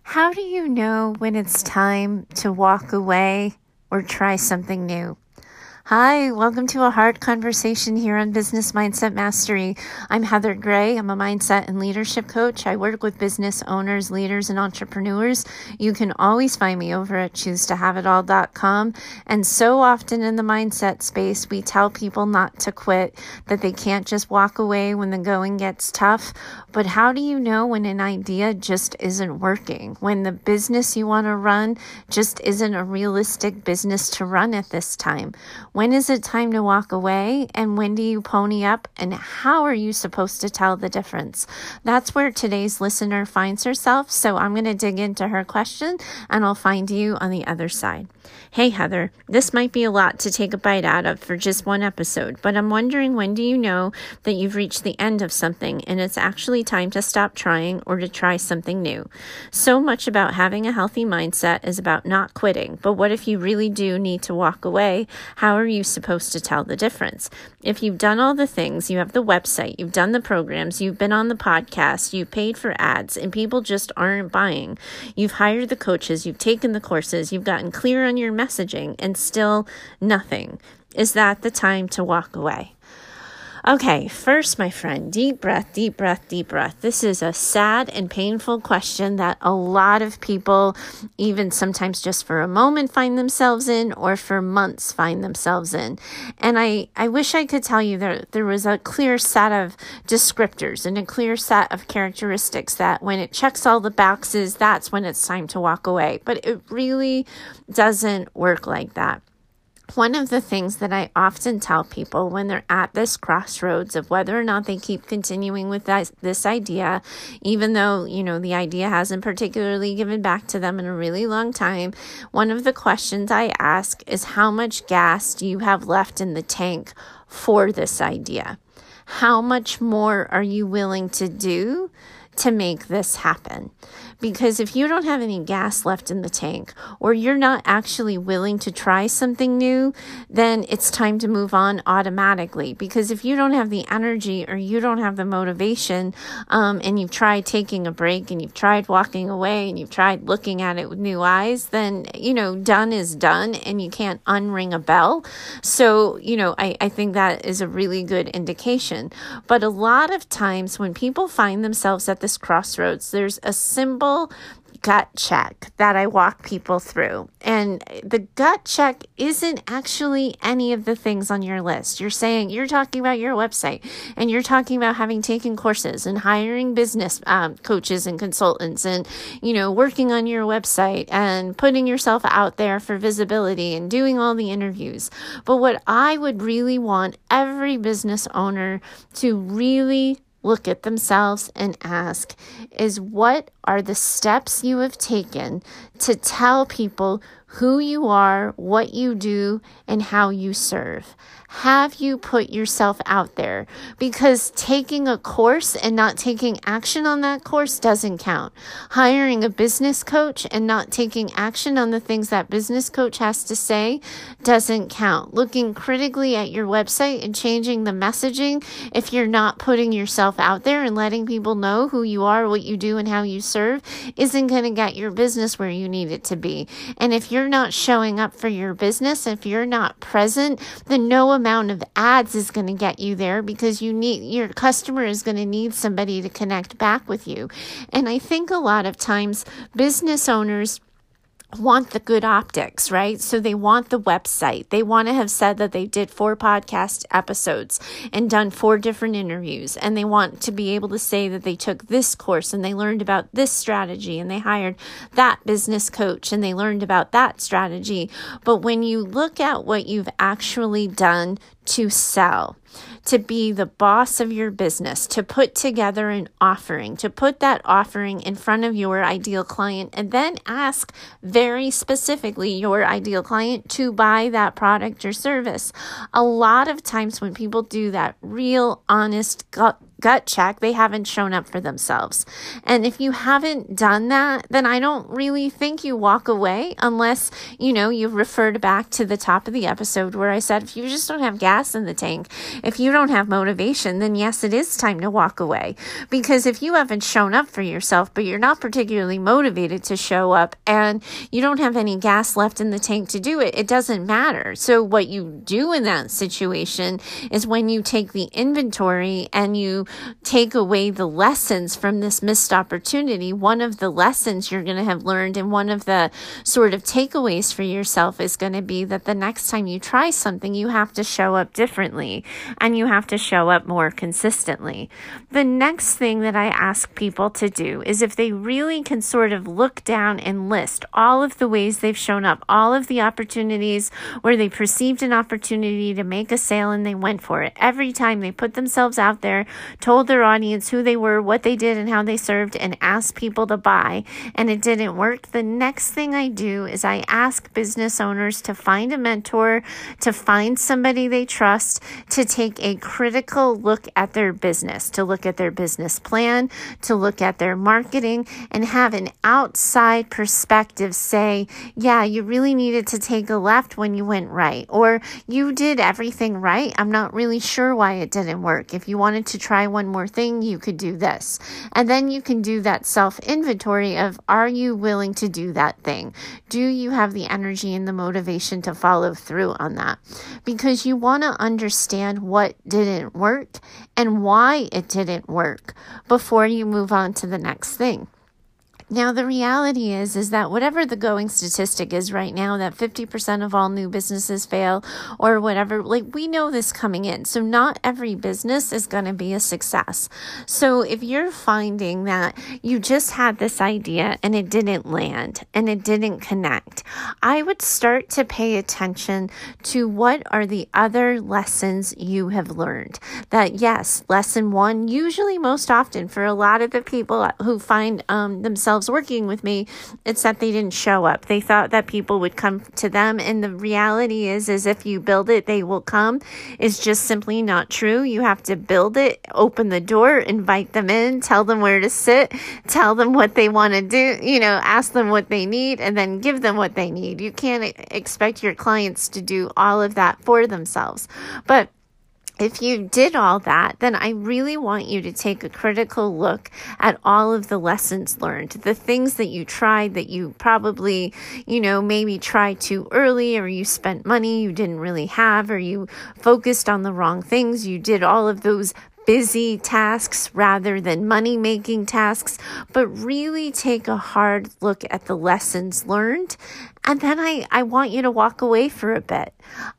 How do you know when it's time to walk away or try something new? Hi, welcome to a hard conversation here on Business Mindset Mastery. I'm Heather Gray. I'm a mindset and leadership coach. I work with business owners, leaders, and entrepreneurs. You can always find me over at choosetohaveitall.com. And so often in the mindset space, we tell people not to quit, that they can't just walk away when the going gets tough. But how do you know when an idea just isn't working? When the business you want to run just isn't a realistic business to run at this time? When is it time to walk away, and when do you pony up, and how are you supposed to tell the difference? That's where today's listener finds herself, so I'm going to dig into her question, and I'll find you on the other side. Hey, Heather, this might be a lot to take a bite out of for just one episode, but I'm wondering, when do you know that you've reached the end of something and it's actually time to stop trying or to try something new? So much about having a healthy mindset is about not quitting, but what if you really do need to walk away? How are you supposed to tell the difference? If you've done all the things, you have the website, you've done the programs, you've been on the podcast, you've paid for ads, and people just aren't buying. You've hired the coaches, you've taken the courses, you've gotten clear on your messaging, and still nothing. Is that the time to walk away? Okay, first, my friend, deep breath, deep breath, deep breath. This is a sad and painful question that a lot of people, even sometimes just for a moment, find themselves in, or for months find themselves in. And I wish I could tell you that there was a clear set of descriptors and a clear set of characteristics that when it checks all the boxes, that's when it's time to walk away. But it really doesn't work like that. One of the things that I often tell people when they're at this crossroads of whether or not they keep continuing with this idea, even though, the idea hasn't particularly given back to them in a really long time, one of the questions I ask is, how much gas do you have left in the tank for this idea? How much more are you willing to do to make this happen? Because if you don't have any gas left in the tank, or you're not actually willing to try something new, then it's time to move on automatically. Because if you don't have the energy, or you don't have the motivation, and you've tried taking a break, and you've tried walking away, and you've tried looking at it with new eyes, then, done is done, and you can't unring a bell. So, I think that is a really good indication. But a lot of times when people find themselves at this crossroads, there's a simple gut check that I walk people through. And the gut check isn't actually any of the things on your list. You're talking about your website, and you're talking about having taken courses and hiring business coaches and consultants, and, working on your website and putting yourself out there for visibility and doing all the interviews. But what I would really want every business owner to really look at themselves and ask is, what are the steps you have taken to tell people who you are, what you do, and how you serve? Have you put yourself out there? Because taking a course and not taking action on that course doesn't count. Hiring a business coach and not taking action on the things that business coach has to say doesn't count. Looking critically at your website and changing the messaging, if you're not putting yourself out there and letting people know who you are, what you do, and how you serve, isn't going to get your business where you need it to be. And if you're not showing up for your business, if you're not present, then no amount of ads is going to get you there, because your customer is going to need somebody to connect back with you. And I think a lot of times business owners want the good optics, right? So they want the website. They want to have said that they did 4 podcast episodes and done 4 different interviews. And they want to be able to say that they took this course and they learned about this strategy and they hired that business coach and they learned about that strategy. But when you look at what you've actually done to sell, to be the boss of your business, to put together an offering, to put that offering in front of your ideal client, and then ask very specifically your ideal client to buy that product or service. A lot of times when people do that real, honest, gut gut check, they haven't shown up for themselves. And if you haven't done that, then I don't really think you walk away unless, you've referred back to the top of the episode where I said, if you just don't have gas in the tank, if you don't have motivation, then yes, it is time to walk away. Because if you haven't shown up for yourself, but you're not particularly motivated to show up and you don't have any gas left in the tank to do it, it doesn't matter. So what you do in that situation is when you take the inventory and you take away the lessons from this missed opportunity, one of the lessons you're going to have learned and one of the sort of takeaways for yourself is going to be that the next time you try something, you have to show up differently and you have to show up more consistently. The next thing that I ask people to do is if they really can sort of look down and list all of the ways they've shown up, all of the opportunities where they perceived an opportunity to make a sale and they went for it. Every time they put themselves out there, told their audience who they were, what they did, and how they served, and asked people to buy, and it didn't work. The next thing I do is I ask business owners to find a mentor, to find somebody they trust, to take a critical look at their business, to look at their business plan, to look at their marketing, and have an outside perspective say, yeah, you really needed to take a left when you went right, or you did everything right. I'm not really sure why it didn't work. If you wanted to try one more thing, you could do this. And then you can do that self-inventory of, are you willing to do that thing? Do you have the energy and the motivation to follow through on that? Because you want to understand what didn't work and why it didn't work before you move on to the next thing. Now, the reality is that whatever the going statistic is right now, that 50% of all new businesses fail or whatever, we know this coming in. So not every business is going to be a success. So if you're finding that you just had this idea and it didn't land and it didn't connect, I would start to pay attention to what are the other lessons you have learned. That yes, lesson one, usually most often for a lot of the people who find themselves working with me, it's that they didn't show up. They thought that people would come to them, and the reality is if you build it, they will come. It's just simply not true. You have to build it, open the door, invite them in, tell them where to sit, tell them what they want to do, ask them what they need, and then give them what they need. You can't expect your clients to do all of that for themselves. But if you did all that, then I really want you to take a critical look at all of the lessons learned, the things that you tried that you probably, maybe tried too early, or you spent money you didn't really have, or you focused on the wrong things. You did all of those busy tasks rather than money-making tasks, but really take a hard look at the lessons learned. And then I want you to walk away for a bit.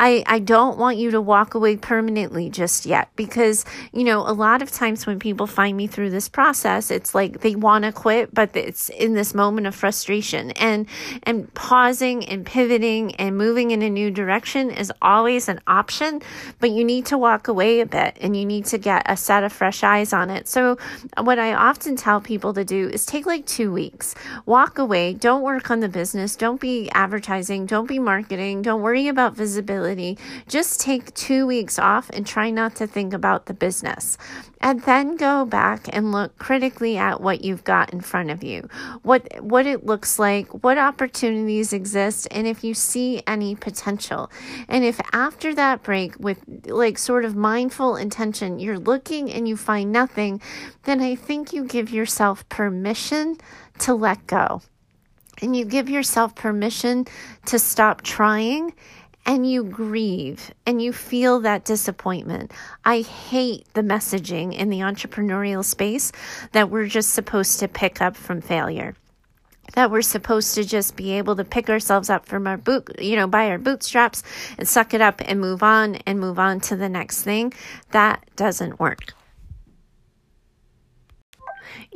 I don't want you to walk away permanently just yet, because, a lot of times when people find me through this process, it's like they want to quit, but it's in this moment of frustration, and pausing and pivoting and moving in a new direction is always an option, but you need to walk away a bit and you need to get a set of fresh eyes on it. So what I often tell people to do is take 2 weeks, walk away, don't work on the business, don't be advertising, don't be marketing, don't worry about visibility. Just take 2 weeks off and try not to think about the business. And then go back and look critically at what you've got in front of you, what it looks like, what opportunities exist, and if you see any potential. And if after that break with sort of mindful intention, you're looking and you find nothing, then I think you give yourself permission to let go. And you give yourself permission to stop trying, and you grieve and you feel that disappointment. I hate the messaging in the entrepreneurial space that we're just supposed to pick up from failure, that we're supposed to just be able to pick ourselves up from our by our bootstraps and suck it up and move on to the next thing. That doesn't work.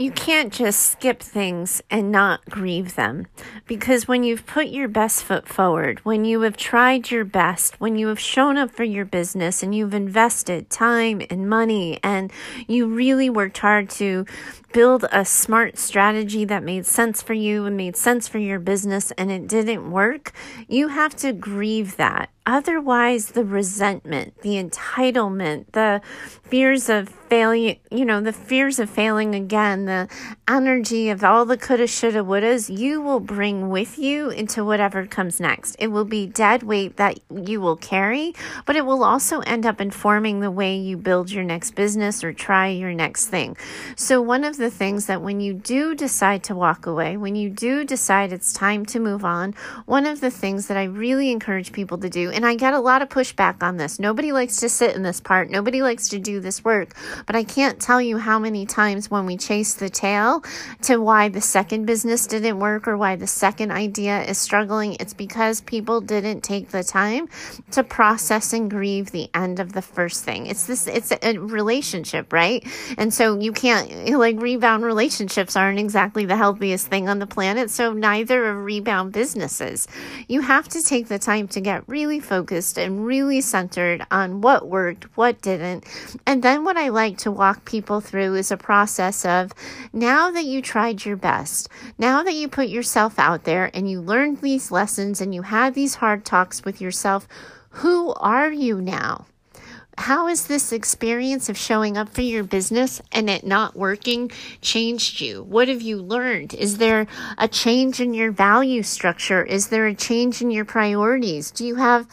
You can't just skip things and not grieve them, because when you've put your best foot forward, when you have tried your best, when you have shown up for your business and you've invested time and money and you really worked hard to build a smart strategy that made sense for you and made sense for your business and it didn't work, you have to grieve that. Otherwise, the resentment, the entitlement, the fears of failing, the fears of failing again, the energy of all the coulda, shoulda, wouldas, you will bring with you into whatever comes next. It will be dead weight that you will carry, but it will also end up informing the way you build your next business or try your next thing. So one of the things that when you do decide to walk away, when you do decide it's time to move on, one of the things that I really encourage people to do, and I get a lot of pushback on this. Nobody likes to sit in this part. Nobody likes to do this work. But I can't tell you how many times when we chase the tail to why the second business didn't work or why the second idea is struggling, it's because people didn't take the time to process and grieve the end of the first thing. It's a relationship, right? And so you can't, rebound relationships aren't exactly the healthiest thing on the planet. So neither are rebound businesses. You have to take the time to get really focused and really centered on what worked, what didn't. And then what I like to walk people through is a process of, now that you tried your best, now that you put yourself out there and you learned these lessons and you had these hard talks with yourself, who are you now? How has this experience of showing up for your business and it not working changed you? What have you learned? Is there a change in your value structure? Is there a change in your priorities? Do you have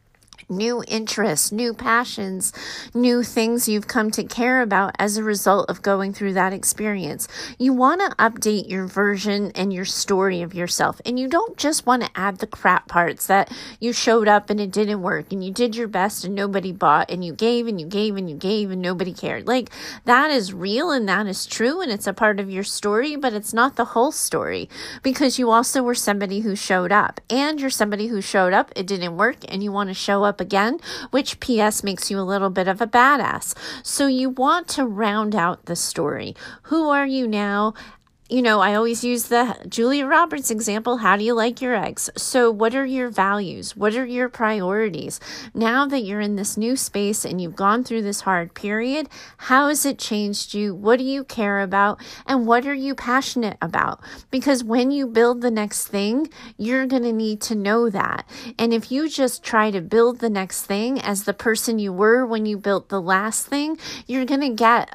new interests, new passions, new things you've come to care about as a result of going through that experience? You want to update your version and your story of yourself. And you don't just want to add the crap parts that you showed up and it didn't work and you did your best and nobody bought and you gave and you gave and you gave and nobody cared. That is real and that is true and it's a part of your story, but it's not the whole story, because you also were somebody who showed up, and you're somebody who showed up, it didn't work, and you want to show up again, which PS makes you a little bit of a badass. So you want to round out the story. Who are you now? I always use the Julia Roberts example. How do you like your eggs? So what are your values? What are your priorities? Now that you're in this new space and you've gone through this hard period, how has it changed you? What do you care about? And what are you passionate about? Because when you build the next thing, you're going to need to know that. And if you just try to build the next thing as the person you were when you built the last thing, you're going to get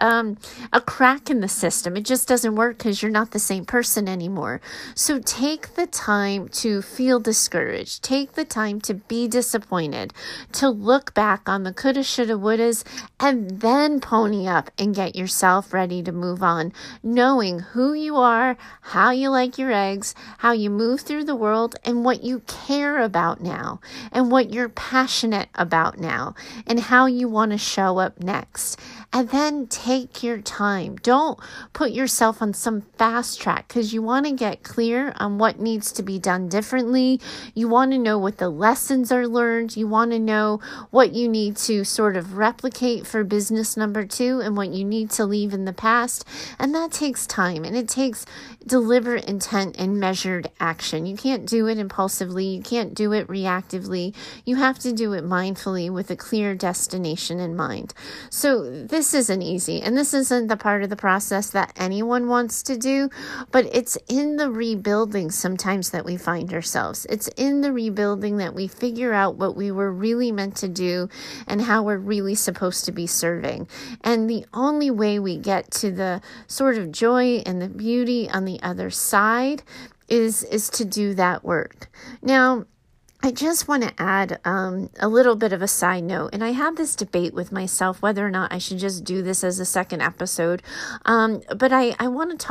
a crack in the system. It just doesn't work because you're not the same person anymore. So take the time to feel discouraged. Take the time to be disappointed, to look back on the coulda, shoulda, wouldas, and then pony up and get yourself ready to move on, knowing who you are, how you like your eggs, how you move through the world, and what you care about now, and what you're passionate about now, and how you want to show up next. And then take your time. Don't put yourself on some fast track, because you want to get clear on what needs to be done differently. You want to know what the lessons are learned. You want to know what you need to sort of replicate for business number 2 and what you need to leave in the past. And that takes time, and it takes deliberate intent and measured action. You can't do it impulsively. You can't do it reactively. You have to do it mindfully with a clear destination in mind. So this isn't easy, and this isn't the part of the process that anyone wants to do, but it's in the rebuilding sometimes that we find ourselves. It's in the rebuilding that we figure out what we were really meant to do and how we're really supposed to be serving. And the only way we get to the sort of joy and the beauty on the other side is to do that work. Now, I just want to add a little bit of a side note, and I had this debate with myself whether or not I should just do this as a second episode, but I want to talk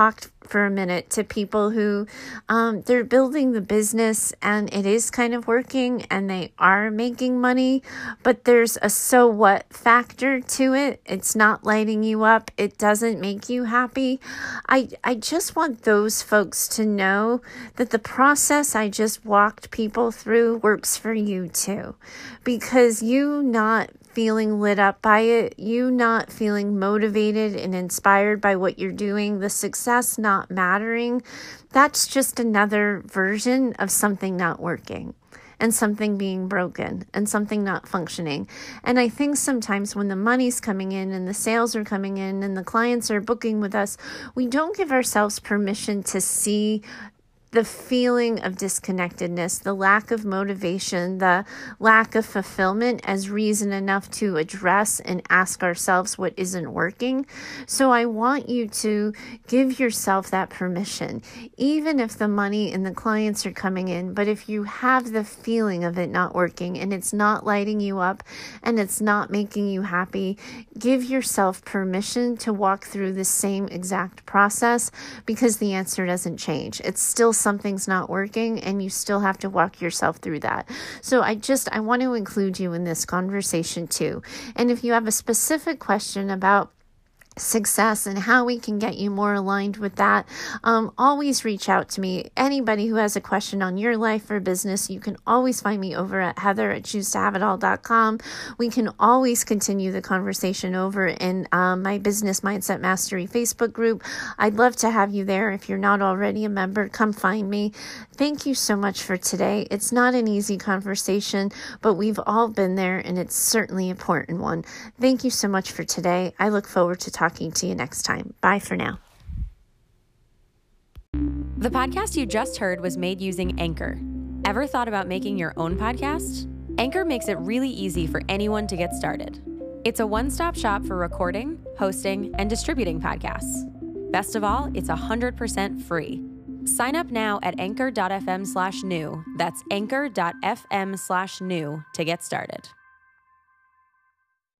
for a minute to people who they're building the business and it is kind of working and they are making money, but there's a so what factor to it. It's not lighting you up. It doesn't make you happy. I just want those folks to know that the process I just walked people through works for you too, because you not feeling lit up by it, you not feeling motivated and inspired by what you're doing, the success not mattering, that's just another version of something not working and something being broken and something not functioning. And I think sometimes when the money's coming in and the sales are coming in and the clients are booking with us, we don't give ourselves permission to see the feeling of disconnectedness, the lack of motivation, the lack of fulfillment as reason enough to address and ask ourselves what isn't working. So I want you to give yourself that permission, even if the money and the clients are coming in. But if you have the feeling of it not working and it's not lighting you up and it's not making you happy, give yourself permission to walk through the same exact process, because the answer doesn't change. It's still something's not working and you still have to walk yourself through that. So I want to include you in this conversation too. And if you have a specific question about success and how we can get you more aligned with that, always reach out to me. Anybody who has a question on your life or business, you can always find me over at heather@choosetohaveitall.com. We can always continue the conversation over in my Business Mindset Mastery Facebook group. I'd love to have you there. If you're not already a member, come find me. Thank you so much for today. It's not an easy conversation, but we've all been there and it's certainly an important one. Thank you so much for today. I look forward to talking to you next time. Bye for now. The podcast you just heard was made using Anchor. Ever thought about making your own podcast? Anchor makes it really easy for anyone to get started. It's a one-stop shop for recording, hosting, and distributing podcasts. Best of all, it's 100% free. Sign up now at anchor.fm/new. That's anchor.fm/new to get started.